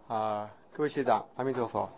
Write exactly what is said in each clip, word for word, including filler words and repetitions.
啊，各位学长，阿弥陀佛。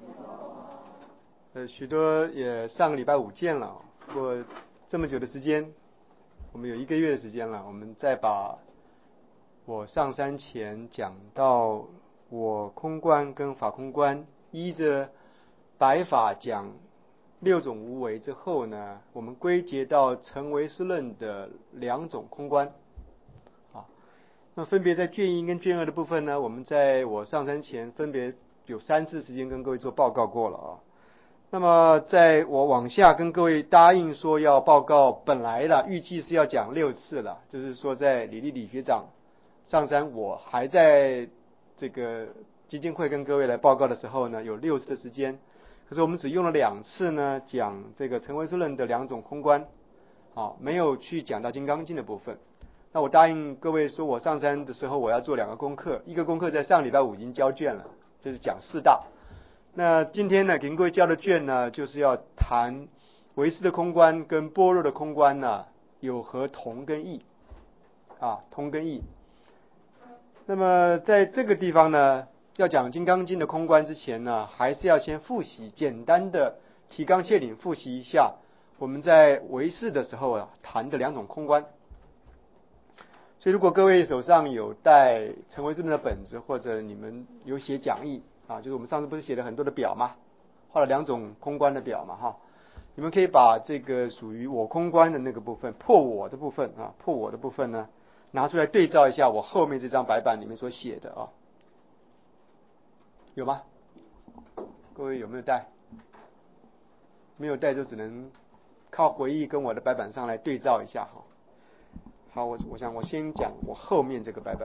呃，许多也上个礼拜五见了，不过这么久的时间，我们有一个月的时间了，我们再把我上山前讲到我空观跟法空观依着白法讲六种无为之后呢，我们归结到成唯识论的两种空观。啊，那分别在卷一跟卷二的部分呢，我们在我上山前分别有三次时间跟各位做报告过了啊。那么在我往下跟各位答应说要报告，本来的预计是要讲六次了，就是说在李丽李学长上山，我还在这个基金会跟各位来报告的时候呢，有六次的时间。可是我们只用了两次呢，讲这个成唯识论的两种空观，啊，没有去讲到金刚经的部分。那我答应各位说，我上山的时候我要做两个功课，一个功课在上礼拜五已经交卷了，就是讲四大。那今天呢，给各位交的卷呢，就是要谈唯识的空观跟般若的空观呢，有何同跟异啊？同跟异。那么在这个地方呢，要讲金刚经的空观之前呢，还是要先复习，简单的提纲挈领复习一下我们在唯识的时候啊谈的两种空观。所以如果各位手上有带成唯识论的本子，或者你们有写讲义啊，就是我们上次不是写了很多的表吗？画了两种空观的表嘛，哈，你们可以把这个属于我空观的那个部分，破我的部分啊，破我的部分呢，拿出来对照一下我后面这张白板里面所写的啊，有吗？各位有没有带？没有带就只能靠回忆跟我的白板上来对照一下哈。好，我我想我先讲我后面这个白板。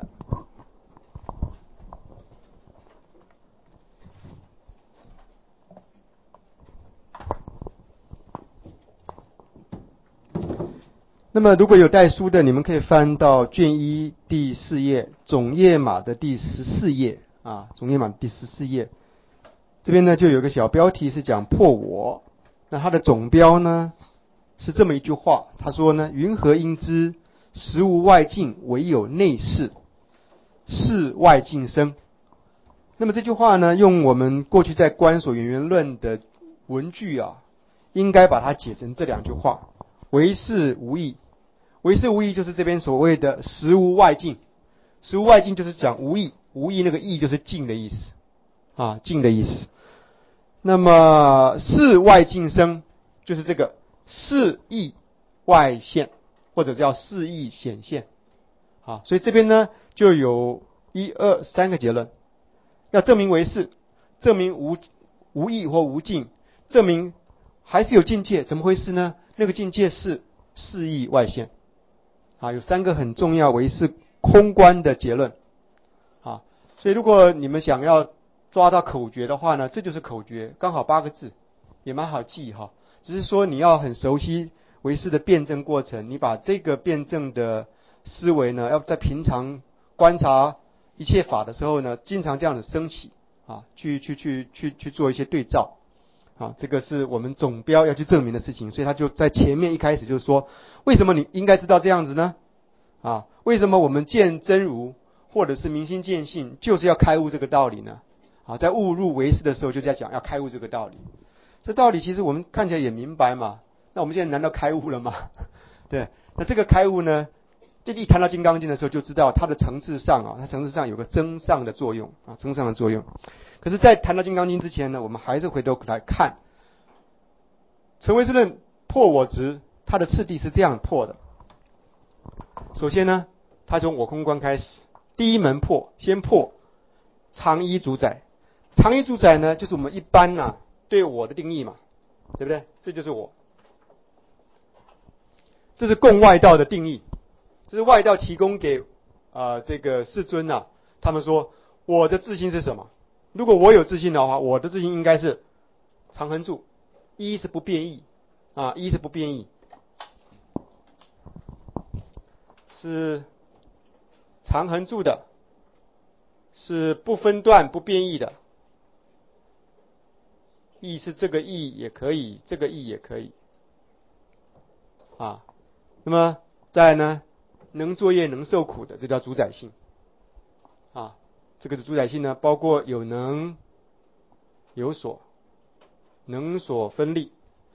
那么如果有带书的，你们可以翻到卷一第四页，总页码的第十四页啊，总页码的第十四页。这边呢就有个小标题是讲破我，那它的总标呢是这么一句话，他说呢：云何应知实无外境，唯有内视，视外境生。那么这句话呢，用我们过去在观所缘缘论的文句啊，应该把它解成这两句话：唯识无异。唯识无异就是这边所谓的实无外境，实无外境就是讲无异，无异那个异就是境的意思啊，境的意思。那么视外境生就是这个视异外现，或者叫视异显现。好，所以这边呢就有一二三个结论，要证明唯识，证明无无异或无境，证明还是有境界，怎么回事呢？那个境界是视异外现。啊，有三个很重要唯识空观的结论。啊，所以如果你们想要抓到口诀的话呢，这就是口诀，刚好八个字，也蛮好记哈。只是说你要很熟悉唯识的辩证过程，你把这个辩证的思维呢，要在平常观察一切法的时候呢，经常这样的升起啊，去去去去去做一些对照。啊，这个是我们总标要去证明的事情，所以他就在前面一开始就是说，为什么你应该知道这样子呢？啊，为什么我们见真如或者是明心见性，就是要开悟这个道理呢？啊，在悟入唯识的时候就在讲要开悟这个道理。这道理其实我们看起来也明白嘛，那我们现在难道开悟了吗？对，那这个开悟呢，这一谈到金刚经的时候就知道它的层次上啊，它层次上有个增上的作用啊，增上的作用。可是在谈到金刚经之前呢，我们还是回头来看成唯识论破我执，它的次第是这样破的。首先呢，它从我空观开始，第一门破，先破常依主宰。常依主宰呢，就是我们一般啊对我的定义嘛，对不对？这就是我，这是共外道的定义，这是外道提供给啊、呃、这个世尊啊，他们说我的自性是什么？如果我有自性的话，我的自性应该是常恒住，一是不变异啊，一是不变异，是常恒住的，是不分段不变异的。异是这个异也可以，这个异也可以啊。那么再来呢，能作业能受苦的，这叫主宰性啊。 这个的主宰性呢，包括有能、有所、能所分立，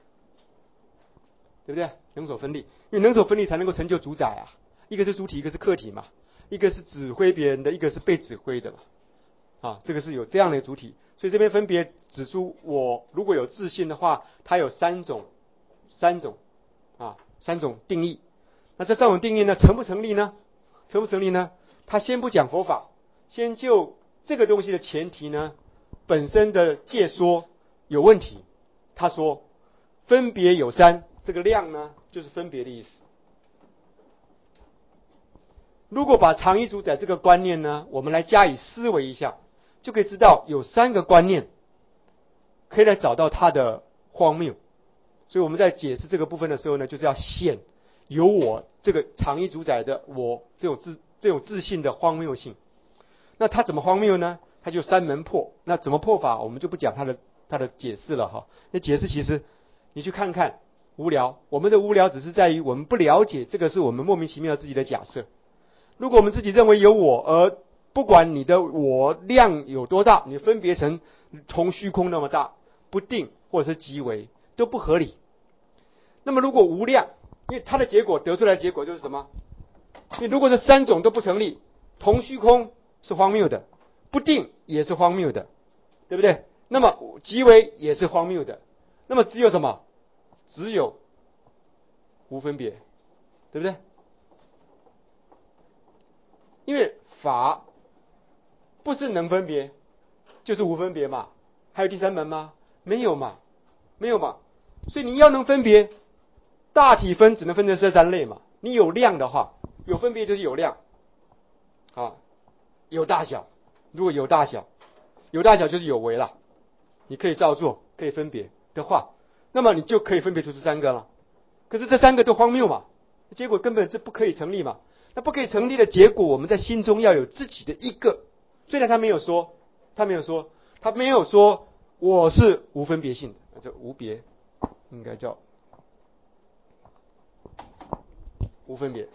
对不对？能所分立，因为能所分立才能够成就主宰啊。一个是主体，一个是客体嘛，一个是指挥别人的，一个是被指挥的嘛。啊，这个是有这样的主体，所以这边分别指出，我如果有自信的话，它有三种，三种啊，三种定义。那这三种定义呢，成不成立呢？成不成立呢？他先不讲佛法，先就这个东西的前提呢，本身的介说有问题。他说，分别有三，这个量呢，就是分别的意思。如果把常一主宰这个观念呢，我们来加以思维一下，就可以知道有三个观念可以来找到它的荒谬。所以我们在解释这个部分的时候呢，就是要显有我这个常一主宰的我这种自这种自信的荒谬性。那它怎么荒谬呢？它就三门破。那怎么破法，我们就不讲它的它的解释了哈。那解释其实你去看看，无聊。我们的无聊只是在于我们不了解这个是我们莫名其妙自己的假设。如果我们自己认为有我，而不管你的我量有多大，你分别成同虚空那么大，不定或者是极微，都不合理。那么如果无量，因为它的结果得出来的结果就是什么？你如果这三种都不成立，同虚空是荒谬的，不定也是荒谬的，对不对？那么极微也是荒谬的，那么只有什么？只有无分别，对不对？因为法不是能分别就是无分别嘛，还有第三门吗？没有嘛，没有嘛。所以你要能分别，大体分只能分成这三类嘛。你有量的话，有分别就是有量啊，有大小。如果有大小，有大小就是有为了，你可以照做，可以分别的话，那么你就可以分别出这三个了。可是这三个都荒谬嘛，结果根本这不可以成立嘛。那不可以成立的结果，我们在心中要有自己的一个。虽然他没有说，他没有说，他没有说我是无分别性的，这无别应该叫无分别。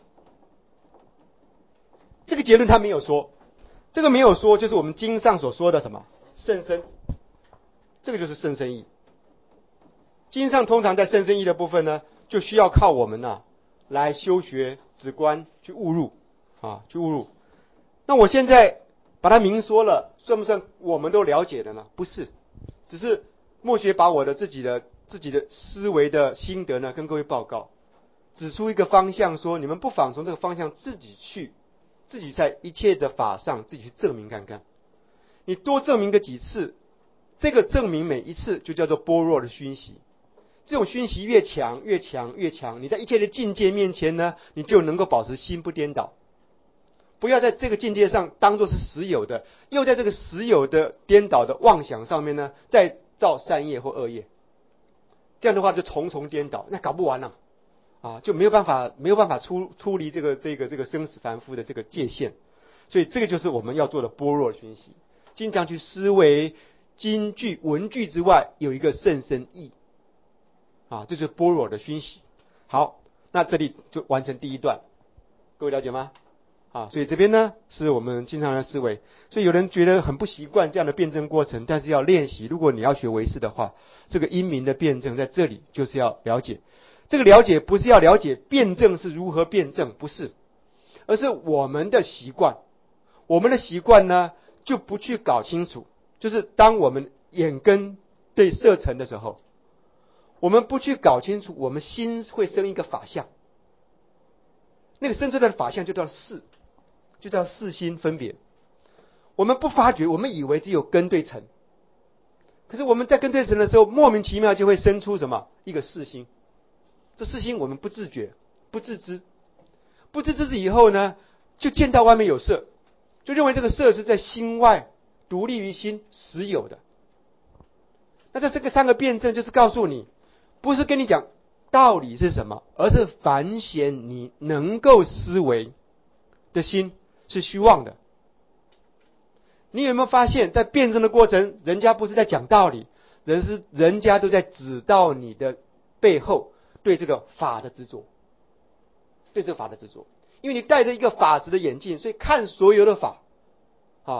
这个结论他没有说，这个没有说就是我们经上所说的什么甚深，这个就是甚深义。经上通常在甚深义的部分呢，就需要靠我们呐、啊、来修学止观去悟入啊，去悟入。那我现在把它明说了，算不算我们都了解的呢？不是，只是默学把我的自己的自己的思维的心得呢，跟各位报告，指出一个方向，说你们不妨从这个方向自己去，自己在一切的法上自己去证明看看。你多证明个几次，这个证明每一次就叫做般若的熏习。这种熏习越强越强越强，你在一切的境界面前呢，你就能够保持心不颠倒。不要在这个境界上当作是实有的，又在这个实有的颠倒的妄想上面呢，再造善业或恶业。这样的话就重重颠倒，那搞不完了啊，就没有办法没有办法出出离这个这个这个生死凡夫的这个界限。所以这个就是我们要做的般若熏习，经常去思维经句文句之外有一个甚深义啊，这就是般若的熏习。好，那这里就完成第一段，各位了解吗？啊，所以这边呢是我们经常的思维。所以有人觉得很不习惯这样的辩证过程，但是要练习。如果你要学唯识的话，这个因明的辩证在这里就是要了解。这个了解不是要了解辩证是如何辩证，不是，而是我们的习惯。我们的习惯呢，就不去搞清楚，就是当我们眼根对色尘的时候，我们不去搞清楚，我们心会生一个法相，那个生出来的法相就叫识，就叫识心分别。我们不发觉，我们以为只有根对尘，可是我们在根对尘的时候，莫名其妙就会生出什么一个识心。这识心我们不自觉，不自知，不自知以后呢，就见到外面有色，就认为这个色是在心外独立于心实有的。那这这个三个辩证就是告诉你，不是跟你讲道理是什么，而是凡显你能够思维的心是虚妄的。你有没有发现，在辩证的过程，人家不是在讲道理，人是人家都在指导你的背后对这个法的执着，对这个法的执着。因为你戴着一个法执的眼镜，所以看所有的法啊，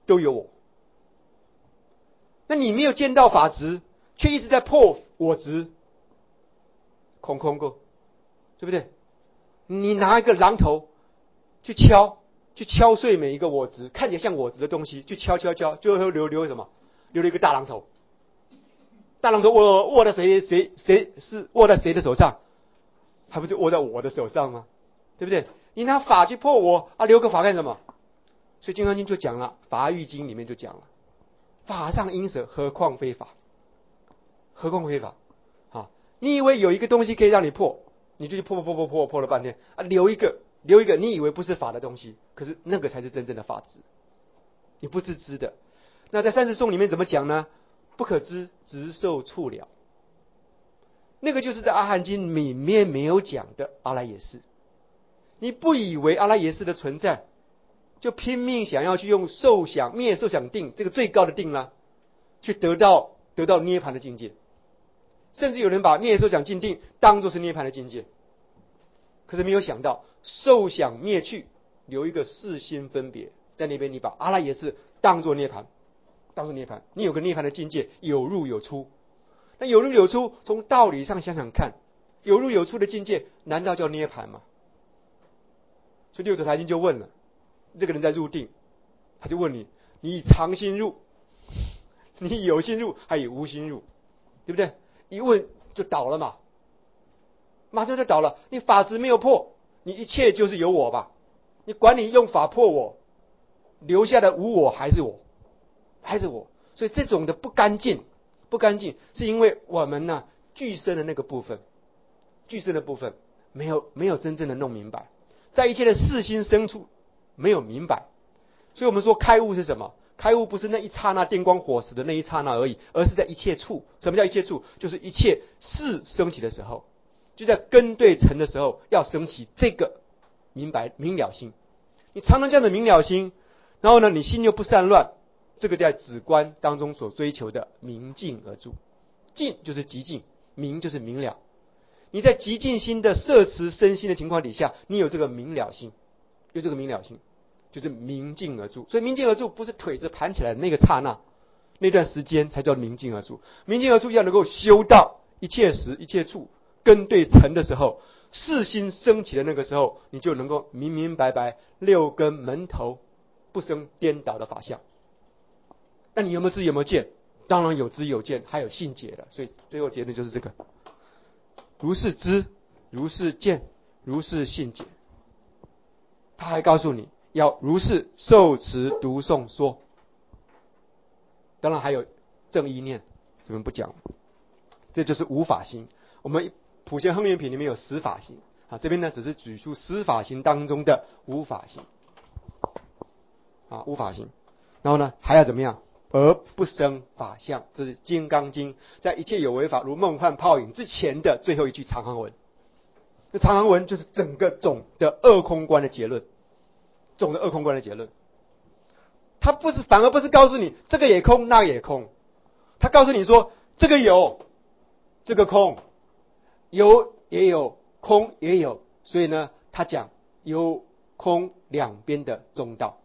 都有我。那你没有见到法执，却一直在破我执，空空过，对不对？你拿一个榔头去敲，去敲碎每一个我执，看起来像我执的东西，去敲敲敲，最后留留什么？留了一个大榔头。大榔头握握在谁谁谁是握在谁的手上？还不是握在我的手上吗？对不对？你拿法去破我啊，留个法干什么？所以《金刚经》就讲了，《法喻经》里面就讲了，法上应舍，何况非法？何况非法？啊，你以为有一个东西可以让你破，你就去破破破破破破了半天啊，留一个留一个你以为不是法的东西，可是那个才是真正的法执，你不自知的。那在三十颂里面怎么讲呢？不可知，直受处了。那个就是在阿含经里面没有讲的阿赖耶识。你不以为阿赖耶识的存在，就拼命想要去用受想灭受想定这个最高的定啦，去得到得到涅槃的境界。甚至有人把灭受想尽定当作是涅槃的境界，可是没有想到受想灭去，留一个四心分别在那边，你把阿赖耶识当作涅槃。当作涅槃，你有个涅槃的境界，有入有出。那有入有出，从道理上想想看，有入有出的境界，难道叫涅槃吗？所以六祖坛经就问了，这个人在入定，他就问你：你以常心入，你以有心入，还以无心入，对不对？一问就倒了嘛，马上就倒了。你法执没有破，你一切就是有我吧？你管你用法破我，留下的无我还是我。还是我，所以这种的不干净，不干净，是因为我们呢具身的那个部分，具身的部分没有没有真正的弄明白，在一切的事心深处没有明白，所以我们说开悟是什么？开悟不是那一刹那电光火石的那一刹那而已，而是在一切处。什么叫一切处？就是一切事升起的时候，就在根对尘的时候，要升起这个明白明了心。你常常这样的明了心，然后呢，你心又不散乱。这个在止观当中所追求的明净而住，净就是极净，明就是明了。你在极净心的摄持身心的情况底下，你有这个明了心，有这个明了心，就是明净而住。所以明净而住不是腿子盘起来的那个刹那，那段时间才叫明净而住。明净而住要能够修到一切时一切处根对尘的时候，世心升起的那个时候，你就能够明明白白六根门头不生颠倒的法相。那你有没有知有没有见？当然有知有见，还有信解的。所以最后结论就是这个：如是知，如是见，如是信解。他还告诉你要如是受持读诵说。当然还有正意念，怎么不讲？这就是无法心。我们普贤恒愿品里面有十法心啊，这边呢只是举出十法心当中的无法心啊，无法心。然后呢还要怎么样？而不生法相，这是《金刚经》在一切有为法如梦幻泡影之前的最后一句长行文。这长行文就是整个总的二空观的结论，总的二空观的结论。他不是，反而不是告诉你这个也空，那也空，他告诉你说这个有，这个空，有也有，空也有，所以呢，他讲有空两边的中道。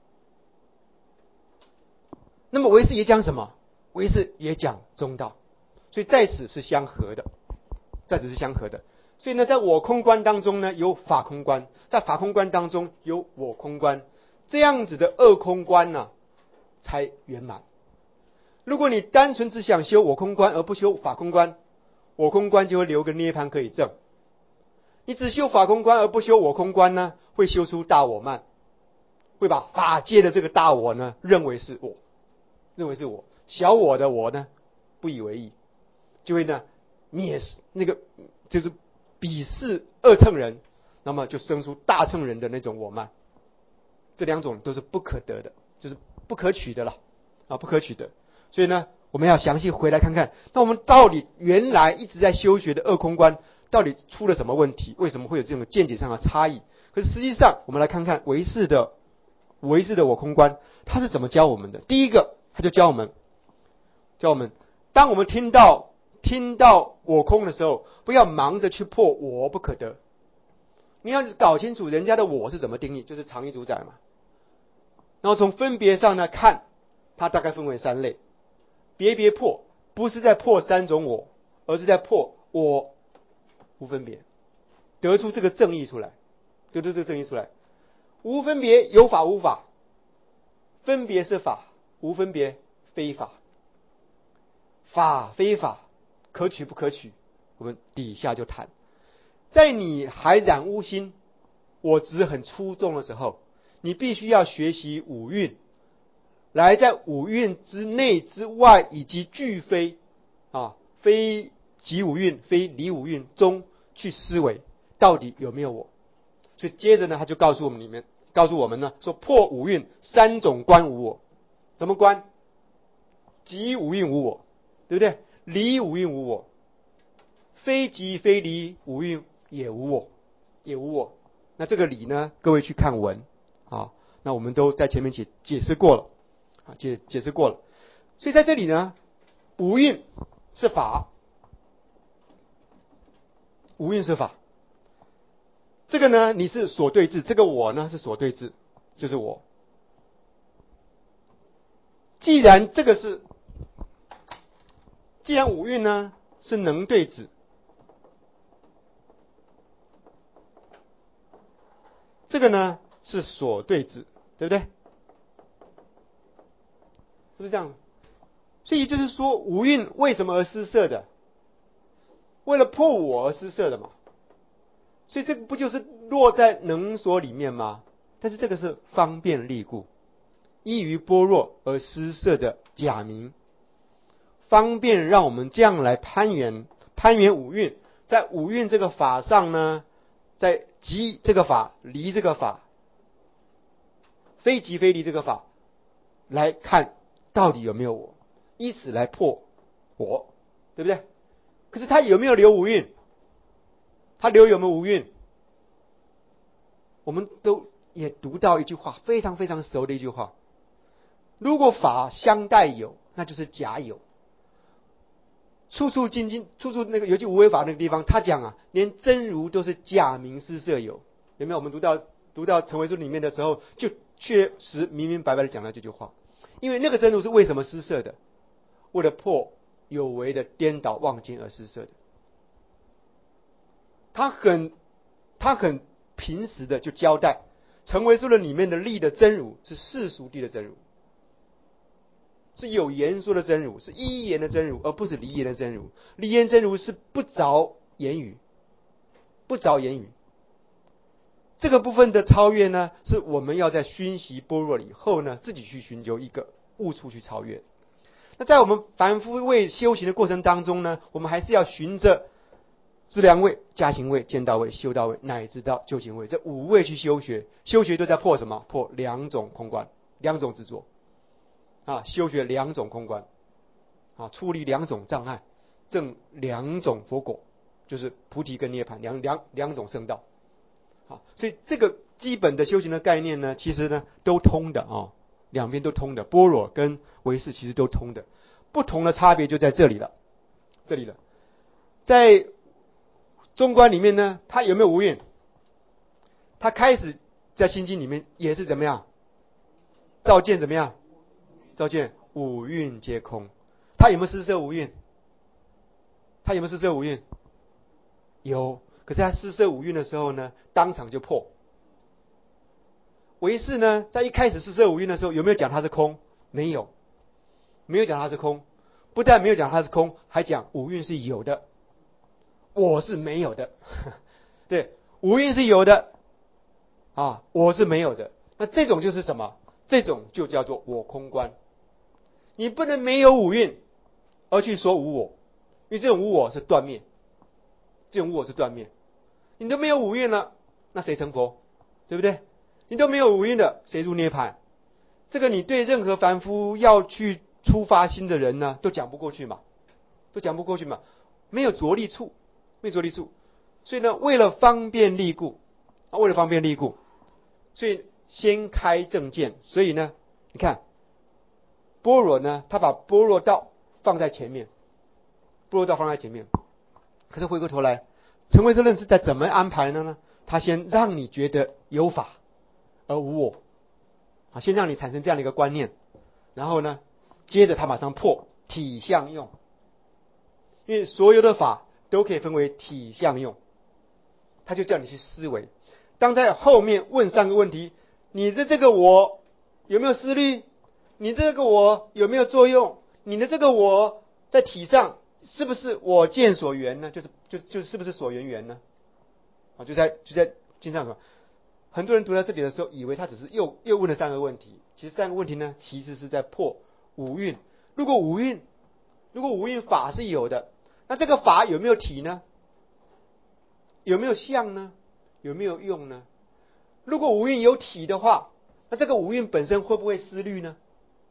那么唯识也讲什么？唯识也讲中道，所以在此是相合的，在此是相合的。所以呢，在我空观当中呢，有法空观；在法空观当中有我空观，这样子的二空观呢、啊，才圆满。如果你单纯只想修我空观而不修法空观，我空观就会留个涅槃可以证；你只修法空观而不修我空观呢，会修出大我慢，会把法界的这个大我呢认为是我。认为是我，小我的我呢，不以为意，就会呢蔑视那个，就是鄙视二乘人，那么就生出大乘人的那种我慢。这两种都是不可得的，就是不可取的了啊，不可取的。所以呢，我们要详细回来看看，那我们到底原来一直在修学的二空观，到底出了什么问题？为什么会有这种见解上的差异？可是实际上，我们来看看唯识的唯识的我空观，它是怎么教我们的？第一个。他就教我们，教我们，当我们听到听到我空的时候，不要忙着去破我不可得。你要搞清楚人家的我是怎么定义，就是常一主宰嘛。然后从分别上呢看， 它大概分为三类。别别破不是在破三种我，而是在破我无分别，得出这个正义出来，得出这个正义出来。无分别有法无法，分别是法，无分别非法，法非法，可取不可取，我们底下就谈。在你还染污心，我执很粗重的时候，你必须要学习五蕴，来在五蕴之内之外以及俱非啊，非即五蕴非离五蕴中去思维到底有没有我。所以接着呢，他就告诉我们里面告诉我们呢，说破五蕴三种观无我。怎么观？即五蕴无我，对不对？离五蕴无我，非即非离五蕴也无我，也无我。那这个理呢，各位去看文啊，那我们都在前面解解释过了啊，解解释过了。所以在这里呢，五蕴是法，五蕴是法。这个呢，你是所对治，这个我呢是所对治，就是我。既然这个是，既然五蕴呢是能对治，这个呢是所对治，对不对？是不是这样？所以就是说，五蕴为什么而施设的？为了破我而施设的嘛。所以这个不就是落在能所里面吗？但是这个是方便利故，依于般若而施设的假名，方便让我们这样来攀缘，攀缘五蕴，在五蕴这个法上呢，在即这个法，离这个法，非即非离这个法，来看到底有没有我，以此来破我，对不对？可是他有没有留五蕴？他留有没有五蕴？我们都也读到一句话，非常非常熟的一句话：如果法相待有，那就是假有。处处经经，处处那个尤其无为法那个地方，他讲啊，连真如都是假名施设有，有没有？我们读到读到成唯书里面的时候，就确实明明白白的讲了这句话。因为那个真如是为什么施设的？为了破有为的颠倒妄见而施设的。他很他很平实的就交代，成唯书的里面的立的真如是世俗谛的真如，是有言说的真如，是依言的真如，而不是离言的真如。离言真如是不着言语，不着言语。这个部分的超越呢，是我们要在熏习般若以后呢，自己去寻求一个悟处去超越。那在我们凡夫位修行的过程当中呢，我们还是要循着资粮位、加行位、见道位、修道位，乃至到究竟位，这五位去修学。修学都在破什么？破两种空观，两种执着啊，修学两种空观啊，处理两种障碍，证两种佛果，就是菩提跟涅槃两两两种圣道啊。所以这个基本的修行的概念呢，其实呢都通的啊，两边都通的，般若跟唯识其实都通的，不同的差别就在这里了，这里了。在中观里面呢，它有没有无蕴？它开始在心经里面也是怎么样？照见怎么样？照见五蕴皆空。它有没有施设无蕴？它有没有施设无蕴？有。可是它施设无蕴的时候呢，当场就破。唯识呢，在一开始施设无蕴的时候，有没有讲它是空？没有，没有讲它是空。不但没有讲它是空，还讲五蕴是有的。我是没有的，对，无蕴是有的啊，我是没有的。那这种就是什么？这种就叫做我空观。你不能没有五蕴而去说无我，因为这种无我是断灭，这种无我是断灭。你都没有五蕴了，那谁成佛？对不对？你都没有五蕴的，谁入涅槃？这个你对任何凡夫要去出发心的人呢，都讲不过去嘛，都讲不过去嘛，没有着力处。没着力处，所以呢，为了方便利故啊，为了方便利故，所以先开正见。所以呢，你看般若呢，他把般若道放在前面，般若道放在前面。可是回过头来，成唯识论是在怎么安排的呢？他先让你觉得有法而无我啊，先让你产生这样的一个观念，然后呢， 接着他马上破体相用，因为所有的法都可以分为体相用，他就叫你去思维。当在后面问三个问题，你的这个我有没有思虑？你这个我有没有作用？你的这个我在体上是不是我见所缘呢？就是就就是不是所缘缘呢？啊，就在就在经上说，很多人读到这里的时候，以为他只是又又问了三个问题，其实三个问题呢，其实是在破五蕴。如果五蕴，如果五蕴法是有的，那这个法有没有体呢？有没有相呢？有没有用呢？如果五蕴有体的话，那这个五蕴本身会不会思虑呢？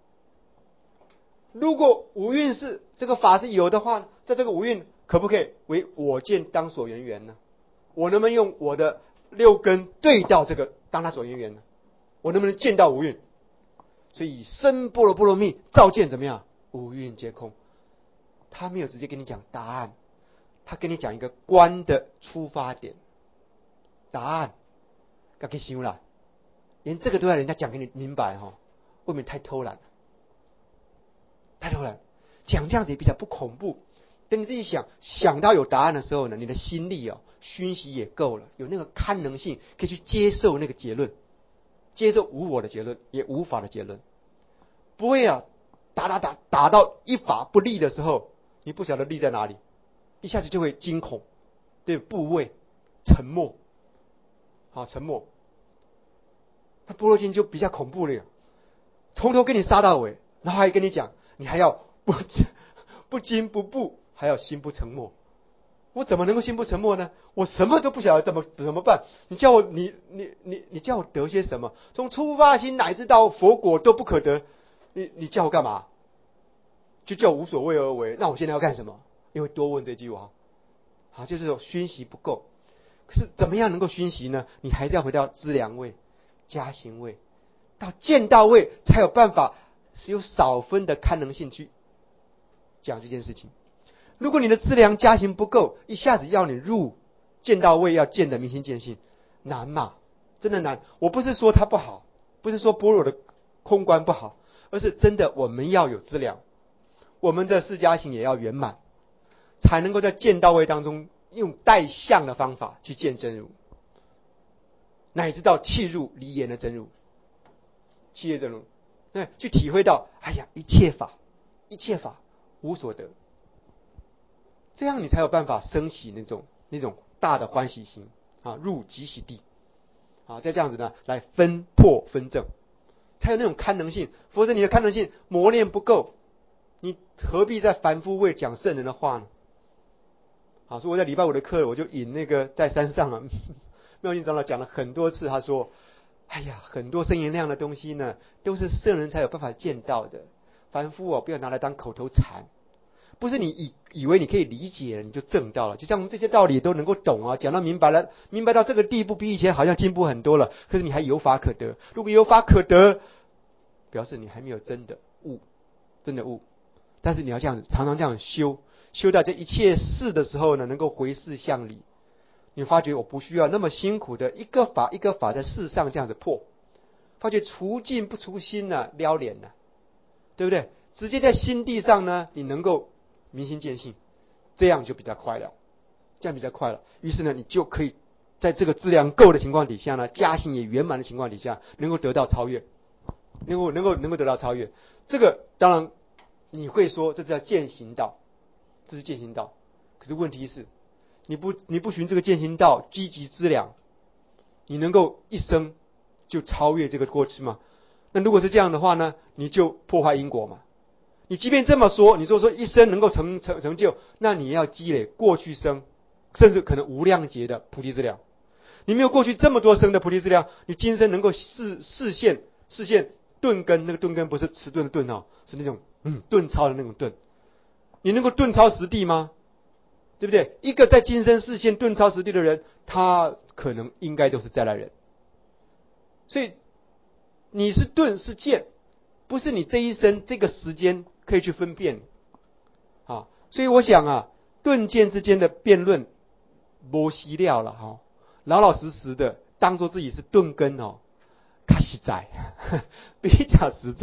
如果五蕴是这个法是有的话，在这个五蕴可不可以为我见当所缘缘呢？我能不能用我的六根对到这个当他所缘缘呢？我能不能见到五蕴？所以深般若波罗蜜照见怎么样？五蕴皆空。他没有直接跟你讲答案，他跟你讲一个观的出发点。答案该给想了，连这个都要人家讲给你明白哈，未免太偷懒了。太偷懒，讲这样子也比较不恐怖。等你自己想想到有答案的时候呢，你的心力哦，熏习也够了，有那个堪能性，可以去接受那个结论，接受无我的结论，也无法的结论。不会啊，打打打打到一法不利的时候，你不晓得利在哪里，一下子就会惊恐，对部位沉默，好沉默。那般若经就比较恐怖了，从头跟你杀到尾，然后还跟你讲。你还要不不惊不怖，还要心不沉默。我怎么能够心不沉默呢？我什么都不晓得怎么怎么办？你叫我你你你你叫我得些什么？从出发心乃至到佛果都不可得。你你叫我干嘛？就叫我无所谓而为。那我现在要干什么？因为多问这句话，好，就是说熏习不够。可是怎么样能够熏习呢？你还是要回到资粮位、加行位，到见到位才有办法。是有少分的堪能性去讲这件事情。如果你的资粮加行不够，一下子要你入见到位，要见得明心见性，难嘛？真的难。我不是说它不好，不是说般若的空观不好，而是真的我们要有资粮，我们的四加行也要圆满，才能够在见到位当中用带相的方法去见真如，乃至到契入离言的真如，契业真如。对，去体会到，哎呀，一切法，一切法无所得，这样你才有办法升起那种那种大的欢喜心啊，入极喜地啊，再这样子呢，来分破分正，才有那种堪能性。否则你的堪能性磨练不够，你何必在凡夫位讲圣人的话呢？啊，所以我在礼拜五的课，我就引那个在山上啊，妙境长老讲了很多次，他说。哎呀，很多声言量的东西呢，都是圣人才有办法见到的。凡夫哦，不要拿来当口头禅，不是你以以为你可以理解了，你就证到了。就像我们这些道理都能够懂啊，讲到明白了，明白到这个地步，比以前好像进步很多了。可是你还有法可得，如果有法可得，表示你还没有真的悟，真的悟。但是你要这样子，常常这样修，修到这一切事的时候呢，能够回事向理。你发觉我不需要那么辛苦的一个法一个法在世上这样子破，发觉除境不除心呢、啊，撩脸呢、啊，对不对？直接在心地上呢，你能够明心见性，这样就比较快了，这样比较快了。于是呢，你就可以在这个质量够的情况底下呢，加行也圆满的情况底下，能够得到超越，能够能够能够得到超越。这个当然你会说这叫践行道，这是践行道。可是问题是。你不你不循这个践行道，积极资粮，你能够一生就超越这个过去吗？那如果是这样的话呢，你就破坏因果嘛。你即便这么说，你说说一生能够成成成就，那你要积累过去生，甚至可能无量劫的菩提资粮。你没有过去这么多生的菩提资粮，你今生能够视视现视现顿根，那个顿根不是迟钝的顿哦，是那种嗯顿超的那种顿。你能够顿超实地吗？对不对？一个在今生视现顿超实地的人，他可能应该都是再来人。所以你是顿是见，不是你这一生这个时间可以去分辨啊。所以我想啊，顿见之间的辩论没息料了哈，老老实实的当做自己是顿根哦，较实在，比较实在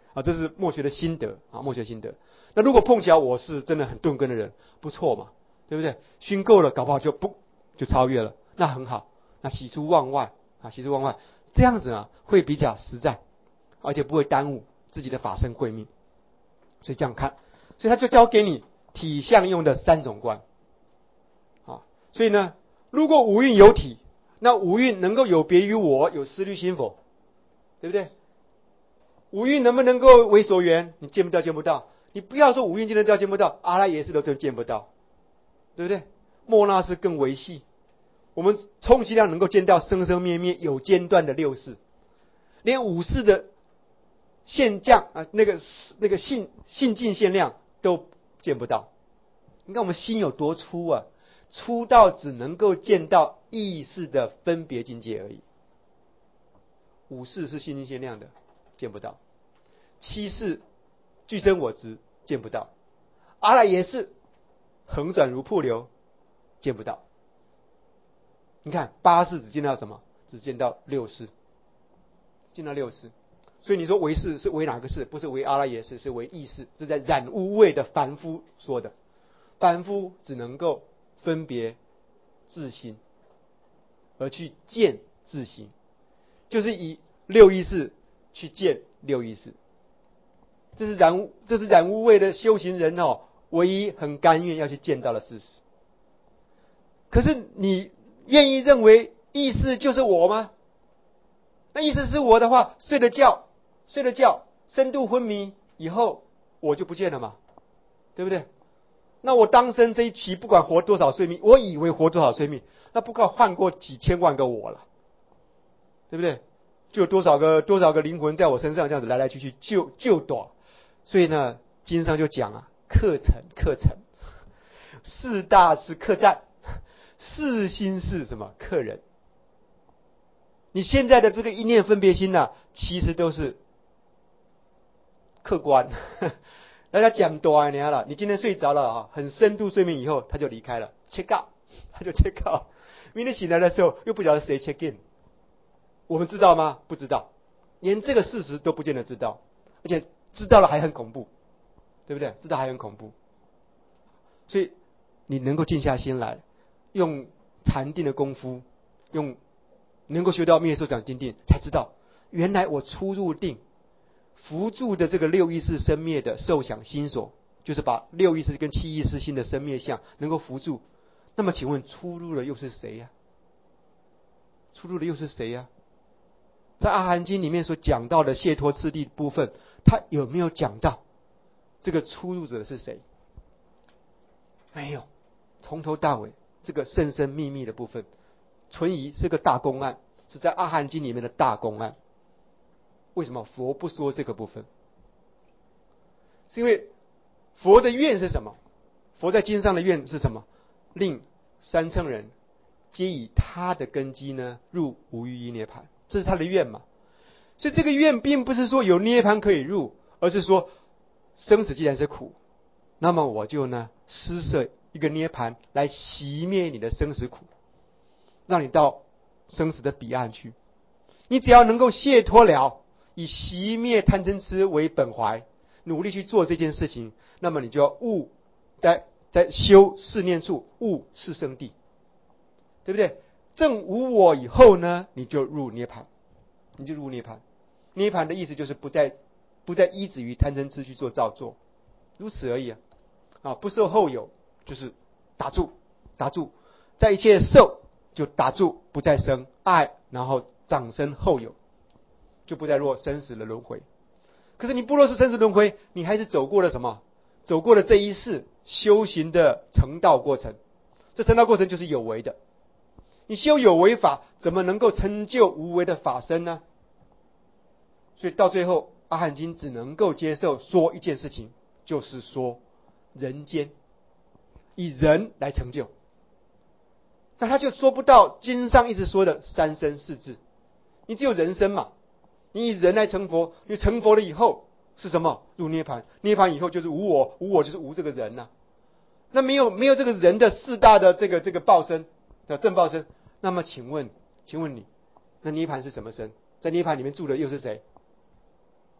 啊，这是默学的心得啊，默学心得。那如果碰巧我是真的很钝根的人，不错嘛，对不对？熏够了，搞不好就不就超越了，那很好。那喜出望外啊，喜出望外，这样子啊会比较实在，而且不会耽误自己的法身慧命。所以这样看，所以他就教给你体相用的三种观啊。所以呢，如果五蕴有体，那五蕴能够有别于我有思虑心否？对不对？五蕴能不能够为所缘？你见不到，见不到。你不要说五蕴见得到，见不到，阿赖耶识都真见不到，对不对？莫那识更为细。我们充其量能够见到生生灭灭有间断的六识，连五识的现降啊，那个那个性性尽限量都见不到。你看我们心有多粗啊，粗到只能够见到意识的分别境界而已。五识是性尽限量的，见不到；七识俱生我执，见不到；阿赖耶识横转如瀑流，见不到。你看八识只见到什么？只见到六识，见到六识。所以你说唯识是唯哪个识？不是唯阿赖耶识，是唯意识。这在染污味的凡夫说的。凡夫只能够分别自心，而去见自心，就是以六意识去见六意识。这是染污，这是染污味的修行人哦，唯一很甘愿要去见到的事实。可是你愿意认为意识就是我吗？那意识是我的话，睡了觉，睡了觉，深度昏迷以后，我就不见了嘛，对不对？那我当生这一期不管活多少岁命，我以为活多少岁命，那不管换过几千万个我了，对不对？就有多少个多少个灵魂在我身上这样子来来去去就就躲。所以呢，经上就讲啊，客尘客尘，四大是客栈，四心是什么？客人。你现在的这个一念分别心呢、啊，其实都是客观。大家讲多年了，你今天睡着了啊，很深度睡眠以后，他就离开了 ，check out， 他就 check out。明天醒来的时候，又不晓得谁 check in。我们知道吗？不知道，连这个事实都不见得知道，而且知道了还很恐怖，对不对？知道还很恐怖。所以你能够静下心来，用禅定的功夫，用能够修到灭受想定定，才知道原来我初入定。扶助的这个六意识生灭的受想心所，就是把六意识跟七意识心的生灭相能够扶助。那么请问出入的又是谁呀、啊？出入的又是谁呀、啊？在阿含经里面所讲到的解脱次第部分，他有没有讲到这个出入者是谁？没有，从头到尾这个甚深秘密的部分，存疑是个大公案，是在阿含经里面的大公案。为什么佛不说这个部分？是因为佛的愿是什么？佛在经上的愿是什么？令三乘人皆以他的根基呢入无余一涅槃，这是他的愿嘛。所以这个愿并不是说有涅槃可以入，而是说生死既然是苦，那么我就呢施设一个涅槃来熄灭你的生死苦，让你到生死的彼岸去。你只要能够解脱了，以熄灭贪嗔痴为本怀，努力去做这件事情，那么你就要悟在在修四念处，悟是圣地，对不对？证无我以后呢，你就入涅槃，你就入涅槃。涅槃的意思就是不再不再依止于贪嗔痴去做造作，如此而已啊！啊，不受后有，就是打住，打住，在一切受就打住，不再生爱，然后长生后有。就不再落生死的轮回。可是你不落出生死轮回，你还是走过了什么？走过了这一世修行的成道过程。这成道过程就是有为的。你修有为法，怎么能够成就无为的法身呢？所以到最后，阿含经只能够接受说一件事情，就是说人间以人来成就。那他就说不到经上一直说的三身四智，你只有人身嘛。你以人来成佛，你成佛了以后是什么？入涅槃。涅槃以后就是无我，无我就是无这个人呐、啊。那没有没有这个人的四大的这个这个报身的正报身，那么请问，请问你，那涅槃是什么身？在涅槃里面住的又是谁？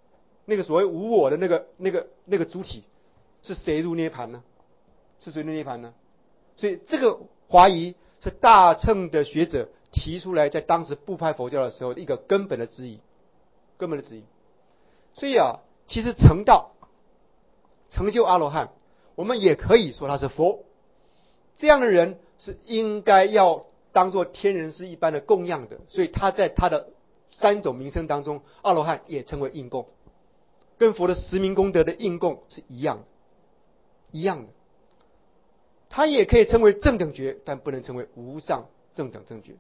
那个所谓无我的那个那个那个主体，是谁入涅盘呢？是谁入涅盘呢？所以这个怀疑是大乘的学者提出来，在当时部派佛教的时候一个根本的质疑，根本的质疑。所以啊，其实成道、成就阿罗汉，我们也可以说他是佛。这样的人是应该要当作天人师一般的供养的，所以他在他的三种名称当中，阿罗汉也称为应供，跟佛的十名功德的应供是一样的，一样的。他也可以称为正等觉，但不能称为无上正等正觉，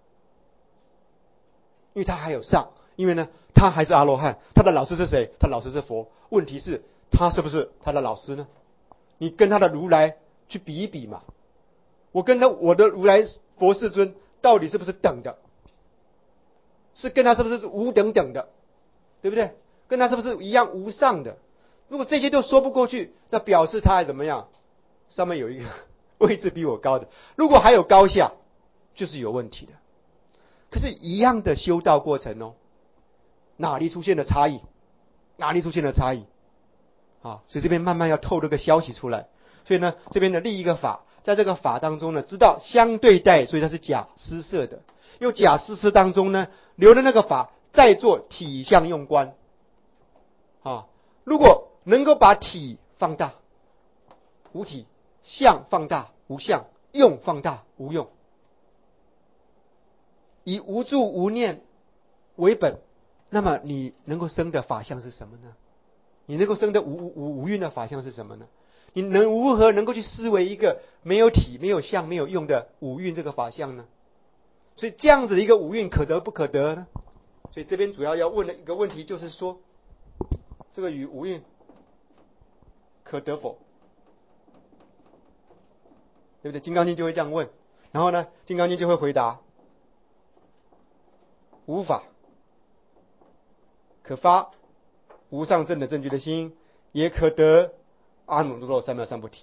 因为他还有上，因为呢，他还是阿罗汉，他的老师是谁？他老师是佛。问题是，他是不是他的老师呢？你跟他的如来去比一比嘛。我跟他我的如来佛世尊到底是不是等的？是跟他是不是无等等的？对不对？跟他是不是一样无上的？如果这些都说不过去，那表示他还怎么样？上面有一个位置比我高的，如果还有高下，就是有问题的。可是，一样的修道过程哦，哪里出现了差异？哪里出现了差异？啊，所以这边慢慢要透这个消息出来。所以呢，这边的立一个法，在这个法当中呢，知道相对待，所以它是假施设的。又假施设当中呢，留的那个法再做体相用观。啊，如果能够把体放大，无体；相放大，无相；用放大，无用。以无住无念为本，那么你能够生的法相是什么呢？你能够生的无无无蕴的法相是什么呢？你能如何能够去思维一个没有体、没有相、没有用的五蕴这个法相呢？所以这样子的一个五蕴可得不可得呢？所以这边主要要问的一个问题就是说，这个与五蕴可得否？对不对？金刚经就会这样问，然后呢，金刚经就会回答：无法可发无上正的正觉的心，也可得阿耨多罗三藐三菩提。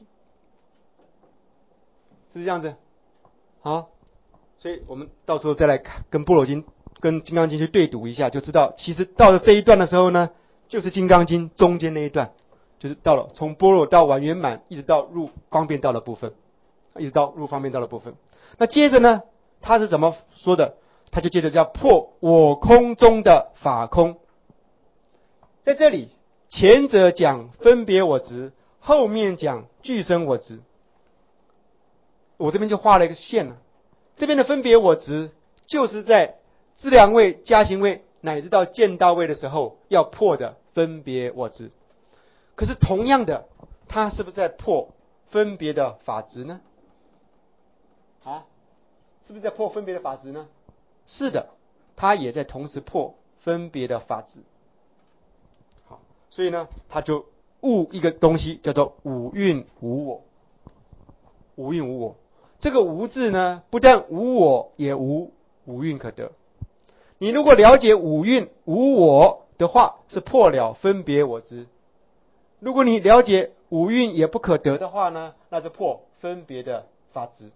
是不是这样子？好，所以我们到时候再来看跟般若经、跟金刚经去对读一下，就知道其实到了这一段的时候呢，就是金刚经中间那一段，就是到了从般若到完圆满，一直到入方便道的部分，一直到入方便道的部分。那接着呢，他是怎么说的？他就接着叫破我空中的法空。在这里，前者讲分别我执，后面讲俱生我执。我这边就画了一个线了。这边的分别我执，就是在资粮位、加行位乃至到见道位的时候要破的分别我执。可是同样的，它是不是在破分别的法执呢？啊，是不是在破分别的法执呢？是的，它也在同时破分别的法执。好，所以呢，它就悟一个东西，叫做五蕴无我。五蕴无我，这个无字呢，不但无我，也无五蕴可得。你如果了解五蕴无我的话，是破了分别我执；如果你了解五蕴也不可得的话呢，那是破分别的法执。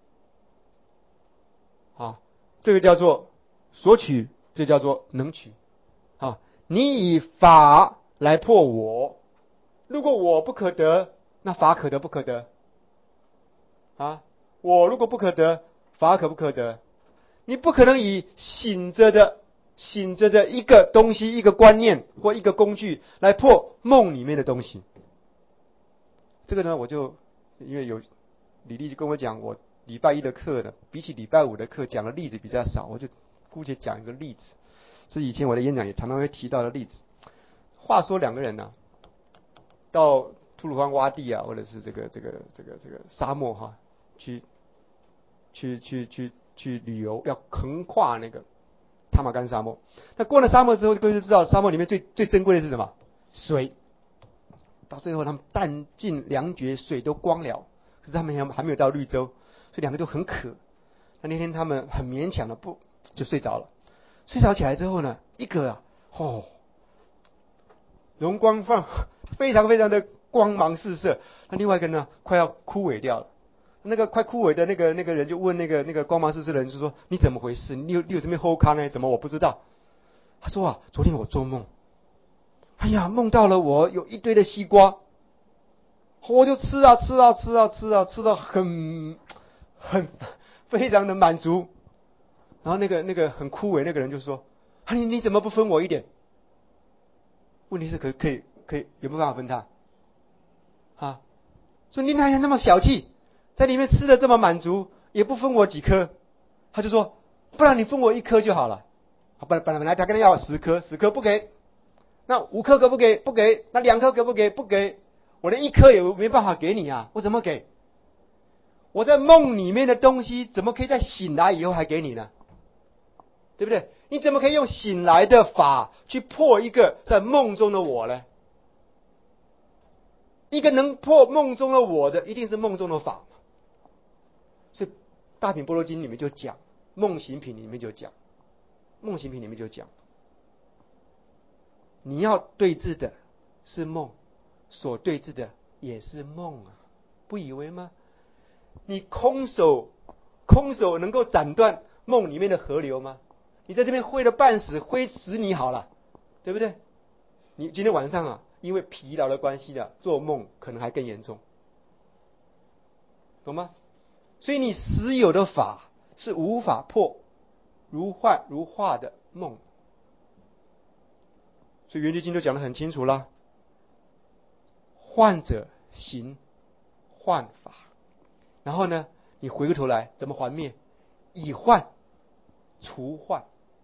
啊，这个叫做所取，这叫做能取。啊，你以法来破我，如果我不可得，那法可得不可得？啊，我如果不可得，法可不可得？你不可能以醒着的、醒着的一个东西、一个观念或一个工具来破梦里面的东西。这个呢，我就因为有李丽就跟我讲，我礼拜一的课呢，比起礼拜五的课讲的例子比较少，我就姑且讲一个例子，是以前我的演讲也常常会提到的例子。话说两个人呢、啊，到吐鲁番洼地啊，或者是这个这个这个这个沙漠哈、啊，去去去去去旅游，要横跨那个塔玛干沙漠。那过了沙漠之后，各位就知道沙漠里面最最珍贵的是什么？水。到最后他们弹尽粮绝，水都光了，可是他们还还没有到绿洲，所以两个都很渴。那那天他们很勉强的不就睡着了。睡着起来之后呢，一个啊，哦，容光放，非常非常的光芒四射。那另外一个呢，快要枯萎掉了。那个快枯萎的那个那个人就问那个那个光芒四射的人，就说：“你怎么回事？你有你有这边后康呢？怎么我不知道？”他说：“啊，昨天我做梦， 哎呀，梦到了我有一堆的西瓜，我就吃啊吃啊吃啊吃啊，吃到很很非常的满足。然后那个那个很枯萎那个人就说：“啊，你你怎么不分我一点？”问题是可可以可以有没有办法分他？啊，说你哪有那么小气，在里面吃的这么满足，也不分我几颗？他就说：“不然你分我一颗就好了。”本本来他跟他要十颗，十颗不给，那五颗可不给？不给。那两颗可不给？不给。我连一颗也没办法给你啊，我怎么给？我在梦里面的东西，怎么可以在醒来以后还给你呢？对不对？你怎么可以用醒来的法去破一个在梦中的我呢？一个能破梦中的我的，一定是梦中的法。所以《大品般若经》里面就讲，《梦行品》里面就讲，《梦行品》里面就讲，你要对峙的是梦，所对峙的也是梦啊，不以为吗？你空手空手能够斩断梦里面的河流吗？你在这边挥了半死，挥死你好了，对不对？你今天晚上啊，因为疲劳的关系的，做梦可能还更严重，懂吗？所以你实有的法是无法破如幻如化的梦。所以圆觉经就讲得很清楚了，幻者行幻法，然后呢，你回过头来怎么还灭？以幻除幻，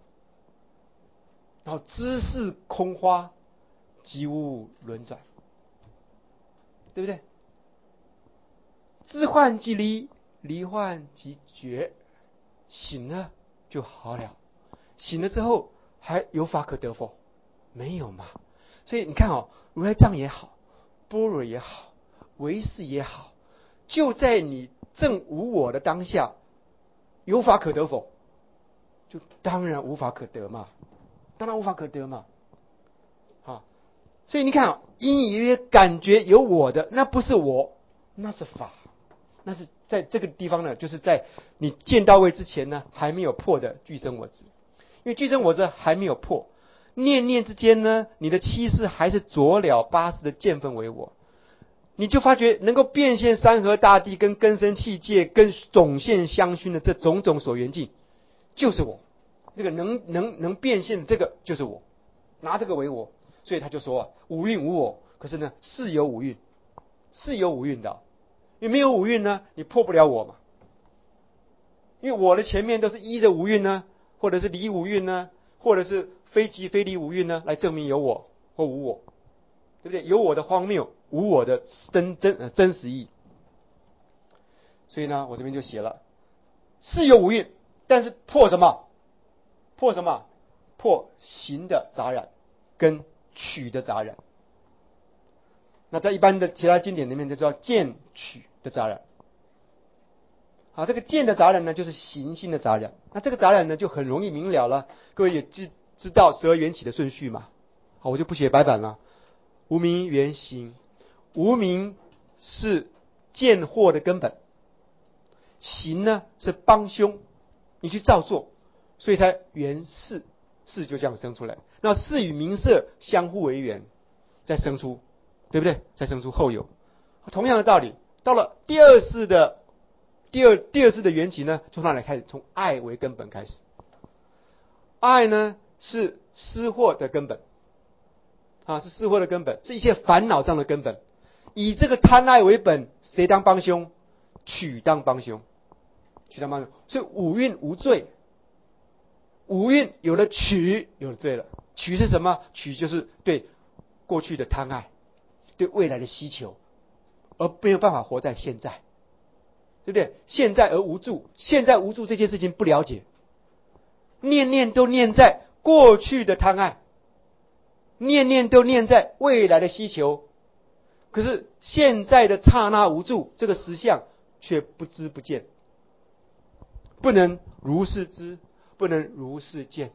然后知是空花，即无轮转，对不对？知幻即离，离幻即觉，醒了就好了。醒了之后还有法可得否？没有嘛。所以你看哦，如来藏也好，般若也好，唯识也好，就在你正无我的当下，有法可得否？就当然无法可得嘛，当然无法可得嘛。啊，所以你看，因以为感觉有我的，那不是我，那是法，那是在这个地方呢，就是在你见到位之前呢，还没有破的俱生我执，因为俱生我执还没有破，念念之间呢，你的七识还是着了八识的见分为我，你就发觉能够变现山河大地跟根生器界跟种现相熏的这种种所缘境，就是我，那个能能能变现的这个就是我，拿这个为我，所以他就说五蕴无我，可是呢是有五蕴，是有五蕴的，因为没有五蕴呢，你破不了我嘛。因为我的前面都是依着五蕴呢，或者是离五蕴呢，或者是非即非离五蕴呢，来证明有我或无我，对不对？有我的荒谬，无我的真真、呃、真实意。所以呢，我这边就写了，是有五蕴，但是破什么？破什么？破行的杂染跟取的杂染。那在一般的其他经典里面就叫见取的杂染。好，这个见的杂染呢，就是行心的杂染。那这个杂染呢，就很容易明了了。各位也知知道十二缘起的顺序嘛？好，我就不写白板了。无明缘行，无明是见惑的根本，行呢是帮凶，你去照做，所以才缘事，事就这样生出来。那事与名色相互为缘，再生出，对不对？再生出后有。同样的道理，到了第二世的第二第二世的缘起呢，从哪里开始？从爱为根本开始。爱呢是失惑的根本，啊，是失惑的根本，是一切烦恼障的根本。以这个贪爱为本，谁当帮凶？取当帮凶，取当帮凶。所以五蕴无罪，五蕴有了取，有了罪了。取是什么？取就是对过去的贪爱，对未来的希求，而没有办法活在现在，对不对？现在而无助，现在无助这件事情不了解，念念都念在过去的贪爱，念念都念在未来的希求，可是现在的刹那无助，这个实相却不知不见，不能如是知，不能如是见，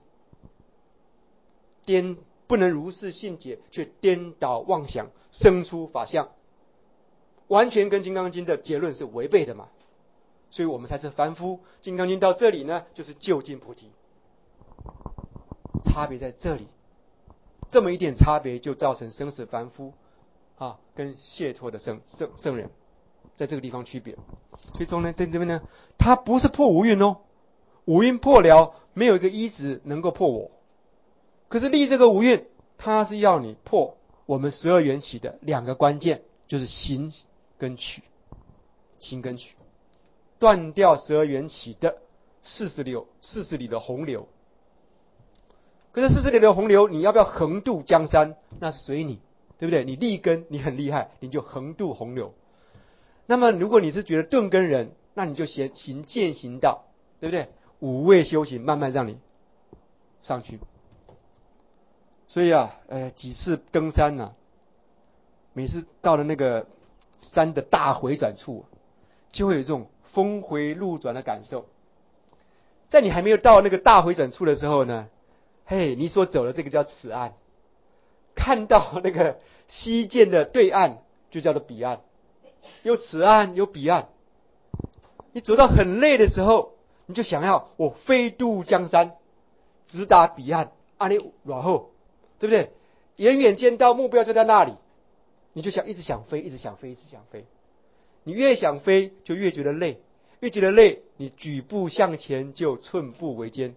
颠不能如是信解，却颠倒妄想，生出法相，完全跟《金刚经》的结论是违背的嘛。所以我们才是凡夫，《金刚经》到这里呢，就是究竟菩提，差别在这里。 这么一点差别就造成生死凡夫啊跟解脱的圣圣圣人，在这个地方区别。所以说呢，在这边呢，它不是破五蕴哦，五蕴破了，没有一个一字能够破我。可是立这个五蕴，它是要你破我们十二缘起的两个关键，就是行跟取，行跟取，断掉十二缘起的四十流四十里的洪流。可是四十里的洪流，你要不要横渡江山，那是随你，对不对？你立根，你很厉害，你就横渡洪流。那么如果你是觉得钝根人，那你就先行渐行道，对不对？五味修行，慢慢让你上去。所以啊，呃，几次登山呢、啊，每次到了那个山的大回转处，就会有这种峰回路转的感受。在你还没有到那个大回转处的时候呢，嘿，你所走的这个叫此岸，看到那个西涧的对岸就叫做彼岸，有此岸有彼岸。你走到很累的时候，你就想要我飞渡江山，直达彼岸，啊你然后，对不对？远远见到目标就在那里，你就想一直想飞，一直想飞，一直想飞。你越想飞，就越觉得累，越觉得累，你举步向前就寸步维艰。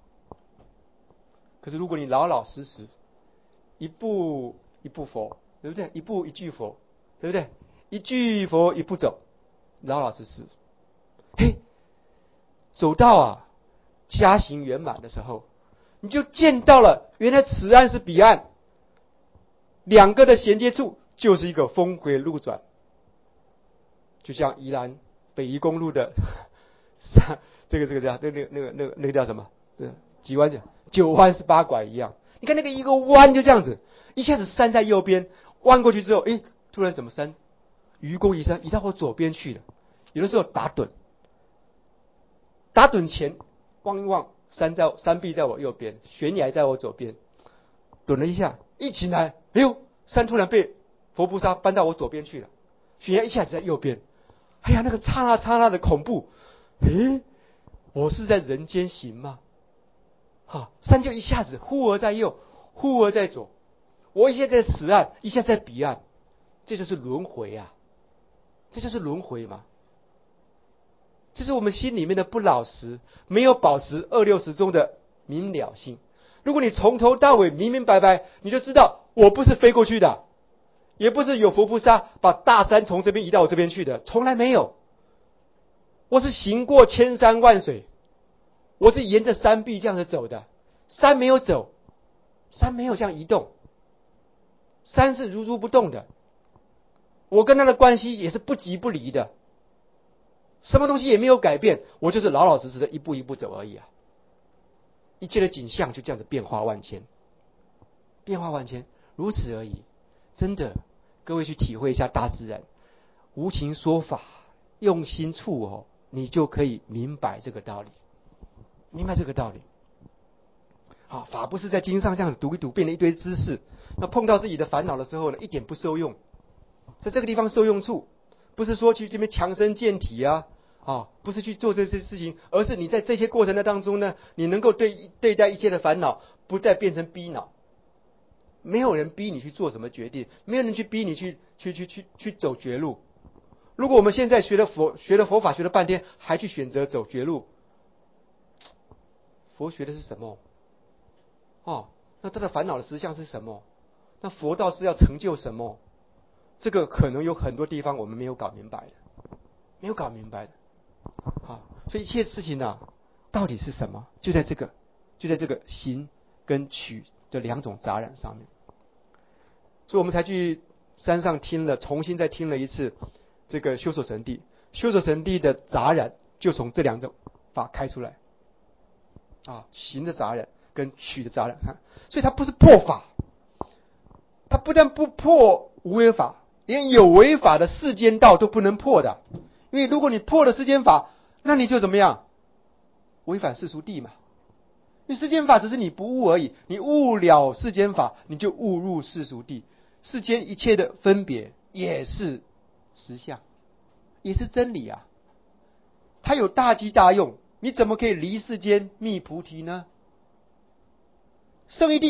可是如果你老老实实，一步一步佛，对不对？一步一句佛，对不对？一句佛一步走，老老实实，嘿，走到啊家行圆满的时候，你就见到了原来此岸是彼岸，两个的衔接处就是一个峰回路转。就像宜兰北宜公路的这个这个叫那个那个那个那个叫什么？对，几弯角九弯十八拐一样。你看那个一个弯就这样子，一下子山在右边，弯过去之后，诶，突然怎么山愚公移山移到我左边去了。有的时候打盹，打盹前望一望，山在山壁在我右边，悬崖在我左边。盹了一下，一起来，哎呦，山突然被佛菩萨搬到我左边去了，悬崖一下子在右边。哎呀，那个刹那刹那的恐怖，诶，我是在人间行吗？哈，山就一下子忽而在右，忽而在左，我一下在此岸，一下在彼岸，这就是轮回啊，这就是轮回嘛。这是我们心里面的不老实，没有保持二六时中的明了性。如果你从头到尾明明白白，你就知道我不是飞过去的，也不是有佛菩萨把大山从这边移到我这边去的，从来没有。我是行过千山万水，我是沿着山壁这样子走的，山没有走，山没有这样移动，山是如如不动的，我跟它的关系也是不即不离的，什么东西也没有改变，我就是老老实实的一步一步走而已啊。一切的景象就这样子变化万千，变化万千，如此而已。真的，各位去体会一下大自然无情说法，用心处哦，你就可以明白这个道理，明白这个道理。好，法不是在经上这样读一读变了一堆知识，那碰到自己的烦恼的时候呢，一点不受用。在这个地方受用处，不是说去这边强身健体啊，啊，不是去做这些事情，而是你在这些过程的当中呢，你能够对对待一切的烦恼，不再变成逼恼。没有人逼你去做什么决定，没有人去逼你去去去去去走绝路。如果我们现在学了佛学了佛法学了半天，还去选择走绝路，佛学的是什么？哦，那他的烦恼的实相是什么？那佛道是要成就什么？这个可能有很多地方我们没有搞明白的，没有搞明白的。好，所以一切事情呢、啊，到底是什么？就在这个，就在这个行跟取的两种杂染上面。所以我们才去山上听了，重新再听了一次这个修所神地，修所神地的杂染就从这两种法开出来，啊，行的杂染跟取的杂染上，所以它不是破法，它不但不破无为法，连有为法的世间道都不能破的，因为如果你破了世间法，那你就怎么样？违反世俗谛嘛。因为世间法只是你不悟而已，你悟了世间法，你就悟入世俗谛。世间一切的分别也是实相，也是真理啊。它有大机大用，你怎么可以离世间觅菩提呢？圣义谛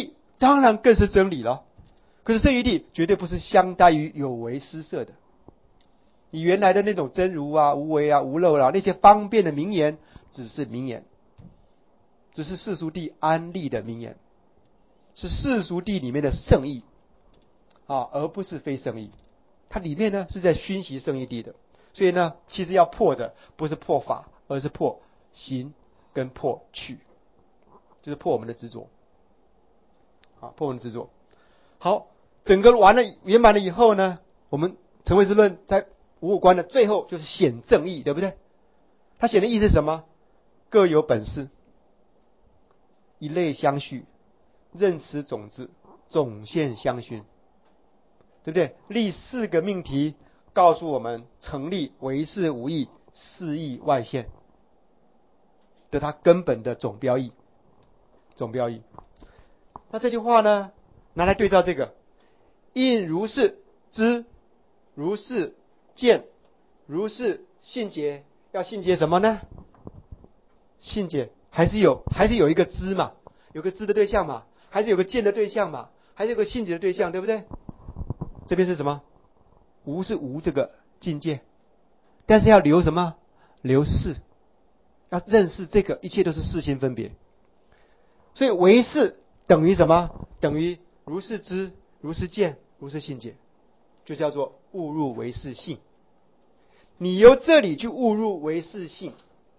当然更是真理了。可是圣义谛绝对不是相当于有为施设的。你原来的那种真如啊、无为啊、无漏啊，那些方便的名言，只是名言，只是世俗谛安立的名言，是世俗谛里面的圣义啊，而不是非圣义。它里面呢是在熏习圣义谛的，所以呢，其实要破的不是破法，而是破行跟破趣，就是破我们的执着。好，破我们的执着。好，整个完了圆满了以后呢，我们成唯识论在五五观的最后就是显正义，对不对？它显的义是什么？各有本事，一类相续，认识种子，种现相熏，对不对？立四个命题，告诉我们成立唯识无义，四义外现的它根本的总标义，总标义。那这句话呢，拿来对照这个，应如是知，如是见，如是信解。要信解什么呢？信解还是有，还是有一个知嘛，有个知的对象嘛，还是有个见的对象嘛，还是有个信解的对象，对不对？这边是什么？无是无这个境界，但是要留什么？留事，要认识这个，一切都是事心分别。所以唯识等于什么？等于如是知，如是见，如是信解，就叫做误入唯识性。你由这里去误入唯识性，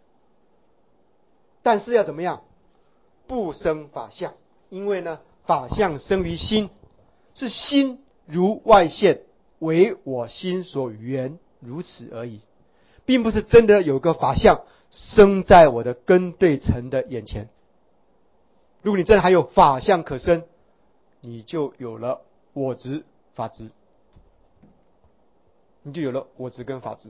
但是要怎么样？不生法相，因为呢，法相生于心，是心如外现，为我心所缘，如此而已，并不是真的有个法相生在我的根对尘的眼前。如果你真的还有法相可生，你就有了我执法执，你就有了我执跟法执。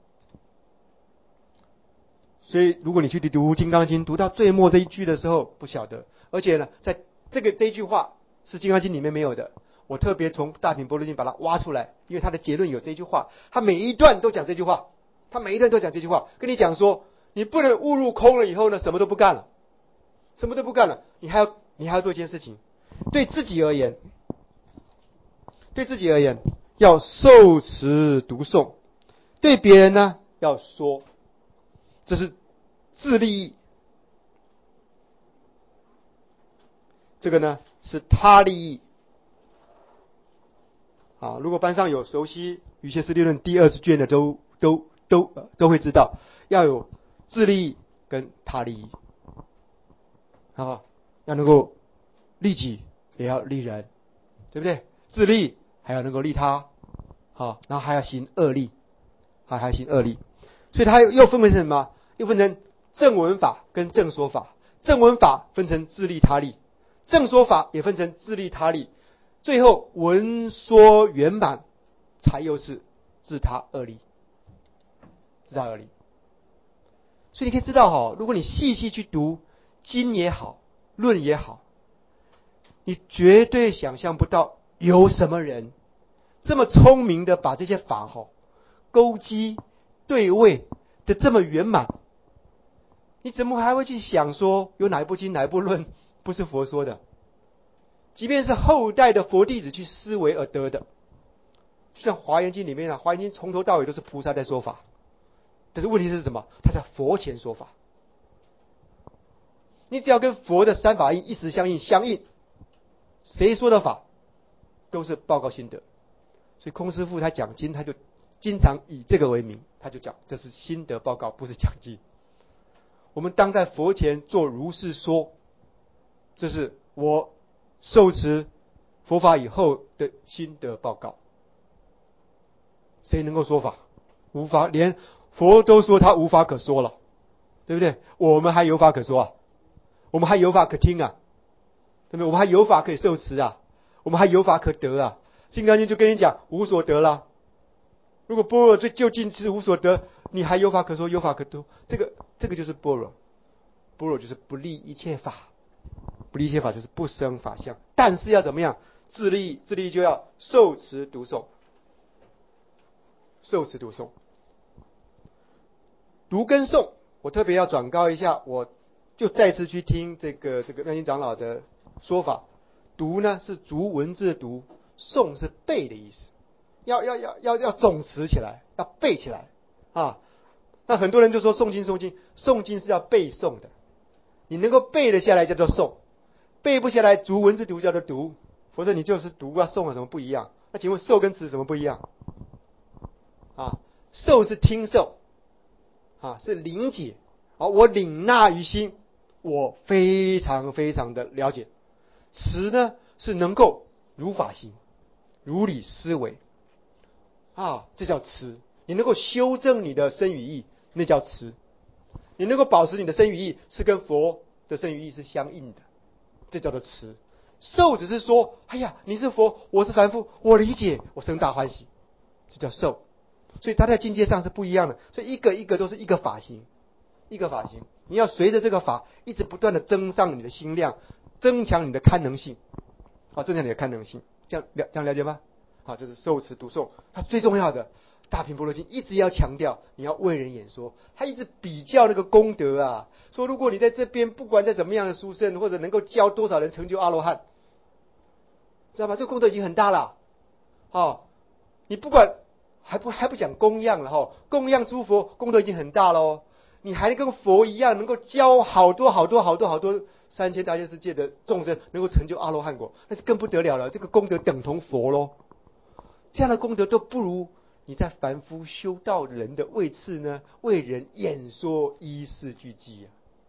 所以如果你去读《金刚经》，读到最末这一句的时候，不晓得，而且呢，在这个这一句话是《金刚经》里面没有的，我特别从大品般若经把它挖出来，因为它的结论有这句话，它每一段都讲这句话，它每一段都讲这句话，跟你讲说，你不能误入空了以后呢，什么都不干了，什么都不干了，你还要你还要做一件事情，对自己而言，对自己而言要受持读诵，对别人呢要说，这是自利益。这个呢是他利益。啊，如果班上有熟悉《瑜伽师地论》第二十卷的都都都都会知道，要有自利益跟他利益，啊，要能够利己，也要利人，对不对？自利还要能够利他，好，然后还要行恶利，还还行恶利，所以它又分为什么？又分成正闻法跟正说法。正闻法分成自利他利，正说法也分成自利他利，最后闻说圆满，才又是自他恶利，自他恶利。所以你可以知道哈，如果你细细去读经也好，论也好，你绝对想象不到有什么人这么聪明的把这些法哈勾稽对位的这么圆满。你怎么还会去想说有哪一部经哪一部论不是佛说的？即便是后代的佛弟子去思维而得的，就像华严经里面啊，华严经从头到尾都是菩萨在说法，但是问题是什么？他在佛前说法。你只要跟佛的三法印一时相应，相应，谁说的法都是报告心得。所以空师父他讲经，他就经常以这个为名，他就讲这是心得报告，不是讲经。我们当在佛前做如是说，这是我受持佛法以后的心得报告。谁能够说法？无法，连佛都说他无法可说了，对不对？我们还有法可说啊，我们还有法可听啊，对不对？我们还有法可以受持啊，我们还有法可得啊。金刚经就跟你讲无所得啦。如果般若最究竟是无所得，你还有法可说，有法可得，这个这个就是般若。般若就是不立一切法，不立一切法就是不生法相。但是要怎么样？自利，自利就要受持读诵，受持读诵，读跟诵。我特别要转告一下，我就再次去听这个这个妙心长老的说法。 读呢是读文字的读，诵是背的意思，要要要要要总持起来，要背起来啊。那很多人就说诵经诵经，诵经是要背诵的，你能够背得下来叫做诵，背不下来读文字读叫做读，否则你就是读啊诵啊什么不一样？那请问受跟持什么不一样？啊，受是听受，啊是理解，啊我领纳于心，我非常非常的了解。持呢是能够如法行，如理思维，啊这叫持。你能够修正你的身语意，那叫持。你能够保持你的身语意是跟佛的身语意是相应的，这叫做持。受只是说，哎呀，你是佛，我是凡夫，我理解，我生大欢喜，这叫受。所以它在境界上是不一样的，所以一个一个都是一个法行，一个法行。你要随着这个法一直不断的增上你的心量，增强你的堪能性，好，增强你的堪能性，这样了这样了解吗？好，这是受持读诵，它最重要的。大品般若经一直要强调，你要为人演说，他一直比较那个功德啊，说如果你在这边不管在怎么样的殊胜，或者能够教多少人成就阿罗汉，知道吗？这个功德已经很大了。哦，你不管还不还不讲供养了哈、哦，供养诸佛功德已经很大了哦，你还跟佛一样能够教好多好多好多好多三千大千世界的众生能够成就阿罗汉果，那就更不得了了，这个功德等同佛咯。这样的功德都不如你在凡夫修道人的位次呢，为人演说一事俱记啊，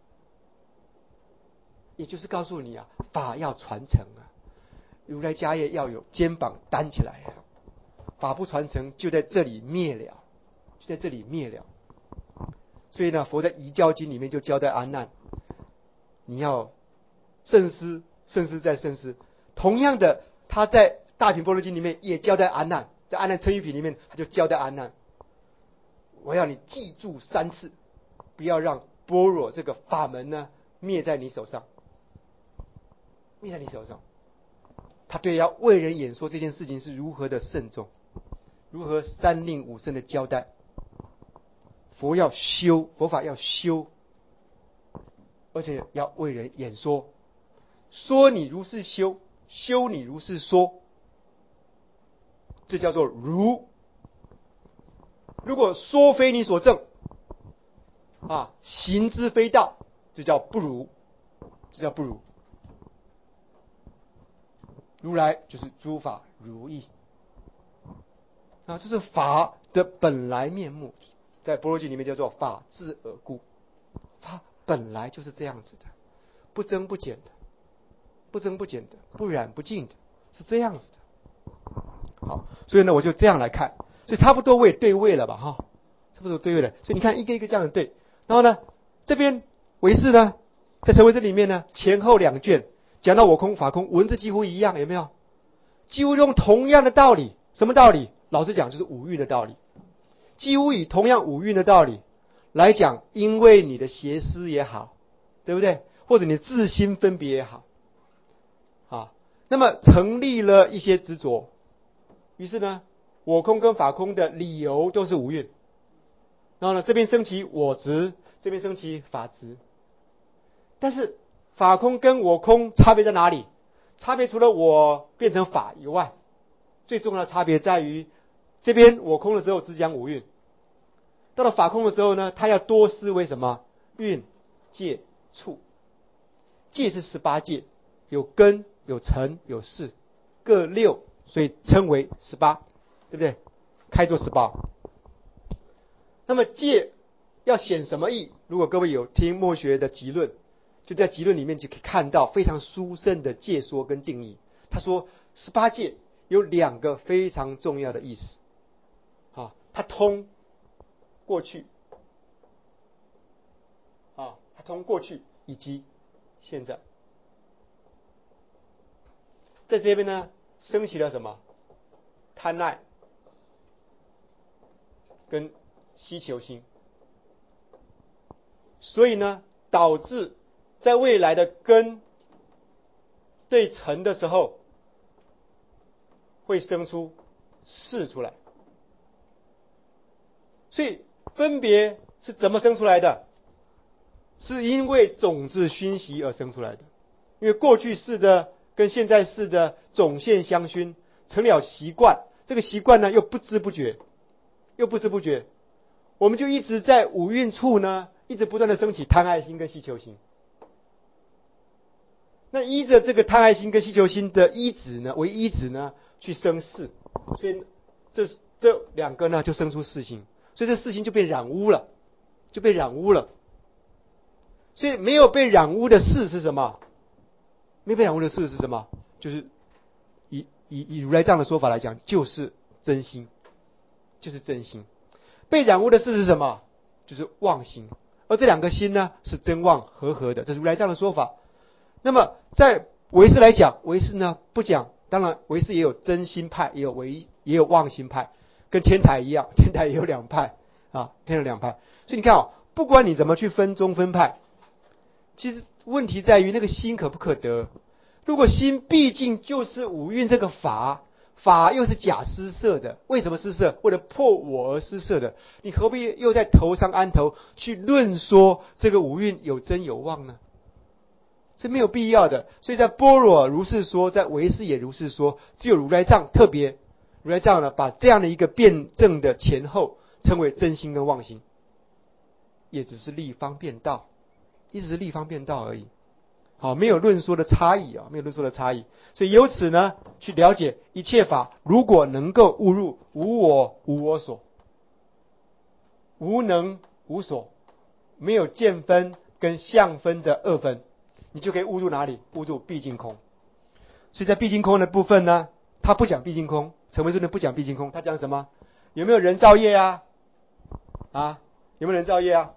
也就是告诉你啊，法要传承啊，如来家业要有肩膀担起来啊，法不传承就在这里灭了，就在这里灭了。所以呢，佛在遗教经里面就交代阿难，你要慎思，慎思再慎思。同样的，他在大品般若经里面也交代阿难。在阿难称喻品里面，他就交代阿难，我要你记住三次，不要让般若这个法门呢灭在你手上，灭在你手上。他对要为人演说这件事情是如何的慎重，如何三令五申的交代。佛要修，佛法要修，而且要为人演说，说你如是修，修你如是说。这叫做如。如果说非你所证，啊，行之非道，这叫不如，这叫不如。如来就是诸法如意，啊，这是法的本来面目，在般若经里面叫做法自而故，它本来就是这样子的，不增不减的，不增不减的，不染不净的，是这样子的。好，所以呢，我就这样来看，所以差不多我也对位了吧，哈，差不多对位了。所以你看一个一个这样的对，然后呢，这边唯识呢，在成唯识里面呢，前后两卷讲到我空法空，文字几乎一样，有没有？几乎用同样的道理，什么道理？老实讲，就是五蕴的道理，几乎以同样五蕴的道理来讲，因为你的邪思也好，对不对？或者你自心分别也好，啊，那么成立了一些执着。于是呢，我空跟法空的理由都是五蕴，然后呢，这边升起我执，这边升起法执。但是法空跟我空差别在哪里？差别除了我变成法以外，最重要的差别在于，这边我空的时候只讲五蕴，到了法空的时候呢，它要多思维什么？蕴、界、处。界是十八界，有根、有尘、有识，各六。所以称为十八，对不对？开作十八。那么界要显什么义？如果各位有听墨学的集论，就在集论里面就可以看到非常殊胜的界说跟定义。他说十八界有两个非常重要的意思，啊，它通过去，啊，它通过去以及现在。在这边呢，升起了什么？贪爱跟希求心，所以呢，导致在未来的根对尘的时候，会生出识出来。所以分别是怎么生出来的？是因为种子熏习而生出来的。因为过去世的跟现在式的总线相熏，成了习惯。这个习惯呢，又不知不觉，又不知不觉，我们就一直在五蕴处呢，一直不断的升起贪爱心跟希求心。那依着这个贪爱心跟希求心的依止呢，为依止呢，去生事，所以这这两个呢，就生出四心，所以这四心就被染污了，就被染污了。所以没有被染污的事是什么？没有被染污的事是什么？就是以以以如来藏的说法来讲，就是真心，就是真心。被染污的事是什么？就是妄心。而这两个心呢，是真妄合合的，这是如来藏的说法。那么在唯识来讲，唯识呢不讲，当然唯识也有真心派，也有唯也有妄心派，跟天台一样，天台也有两派啊，天台有两派。所以你看哦，不管你怎么去分宗分派，其实问题在于那个心可不可得。如果心毕竟就是五蕴这个法，法又是假施设的，为什么施设？为了破我而施设的，你何必又在头上安头去论说这个五蕴有真有妄呢？是没有必要的。所以在般若如是说，在唯识也如是说，只有如来藏特别，如来藏呢把这样的一个辩证的前后称为真心跟妄心，也只是立方便道，一直是立方便道而已。好，没有论说的差异啊，没有论说的差异。所以由此呢，去了解一切法，如果能够悟入无我无我所，无能无所，没有见分跟相分的二分，你就可以悟入哪里？悟入毕竟空。所以在毕竟空的部分呢，他不讲毕竟空，陈唯顺不讲毕竟空，他讲什么？有没有人造业啊？啊，有没有人造业啊？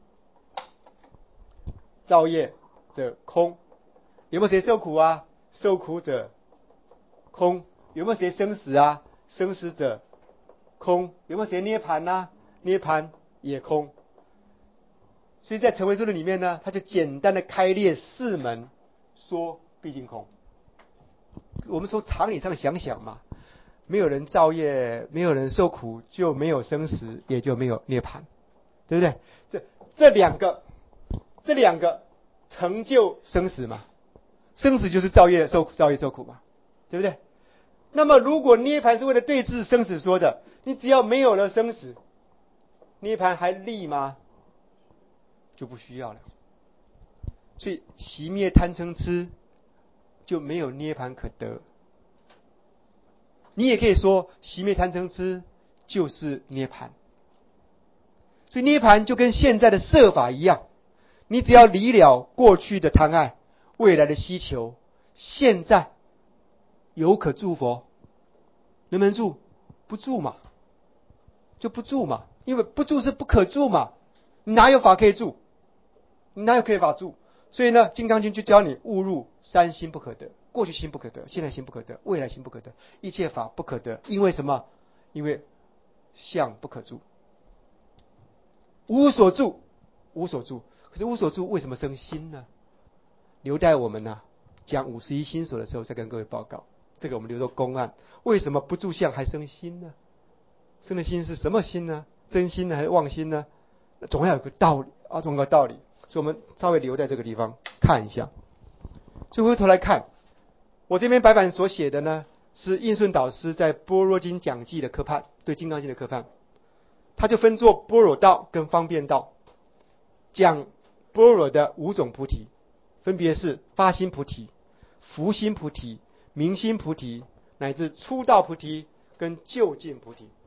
造业者空。有没有谁受苦啊？受苦者空。有没有谁生死啊？生死者空。有没有谁涅盘啊？涅盘也空。所以在陈唯顺里面呢，他就简单的开列四门说毕竟空。我们从常理上想想嘛，没有人造业，没有人受苦，就没有生死，也就没有涅盘，对不对？这这两个，这两个成就生死嘛，生死就是造业受苦，造业受苦嘛，对不对？那么如果涅盘是为了对治生死说的，你只要没有了生死，涅盘还立吗？就不需要了。所以熄灭贪嗔痴，就没有涅盘可得。你也可以说熄灭贪嗔痴就是涅盘。所以涅盘就跟现在的摄法一样，你只要离了过去的贪爱，未来的希求，现在有可住佛，能不能住？不住嘛，就不住嘛，因为不住是不可住嘛，你哪有法可以住？你哪有可以法住？所以呢，《金刚经》就教你悟入三心不可得，过去心不可得，现在心不可得，未来心不可得，一切法不可得。因为什么？因为相不可住，无所住，无所住。可是无所住为什么生心呢？留待我们呢讲五十一心所的时候再跟各位报告。这个我们留作公案。为什么不住相还生心呢？生的心是什么心呢？真心呢还是妄心呢？总要有个道理啊，总有个道理。所以我们稍微留在这个地方看一下。所以回头来看，我这边白板所写的呢，是印顺导师在《般若经讲记》的科判，对《金刚经》的科判，他就分作般若道跟方便道，讲般若的五种菩提，分别是发心菩提、福心菩提、明心菩提，乃至出道菩提跟究竟菩提。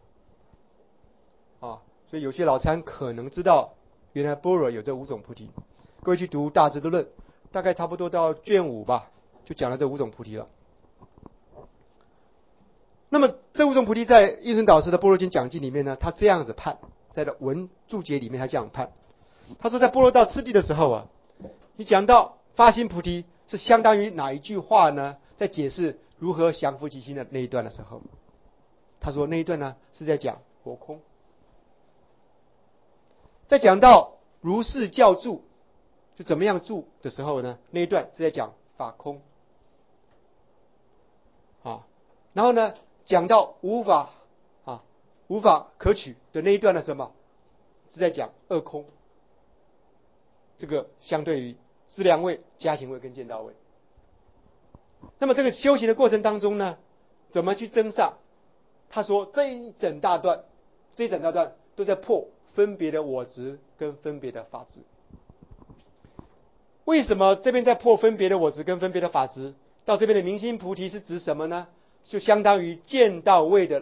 啊，所以有些老参可能知道，原来般若有这五种菩提。各位去读《大智度论》，大概差不多到卷五吧，就讲了这五种菩提了。那么这五种菩提在印顺导师的《般若经讲记》里面呢，他这样子判，在的文注解里面他这样判。他说，在般若道次第的时候啊，你讲到发心菩提是相当于哪一句话呢？在解释如何降伏其心的那一段的时候，他说那一段呢是在讲佛空。在讲到如是教住，就怎么样住的时候呢，那一段是在讲法空。啊，然后呢，讲到无法啊无法可取的那一段的什么，是在讲二空。这个相对于资粮位、加行位跟见道位。 那么这个修行的过程当中呢，怎么去增上？他说这一整大段，这一整大段都在破分别的我执跟分别的法执。为什么这边在破分别的我执跟分别的法执？到这边的明心菩提是指什么呢？就相当于见到位的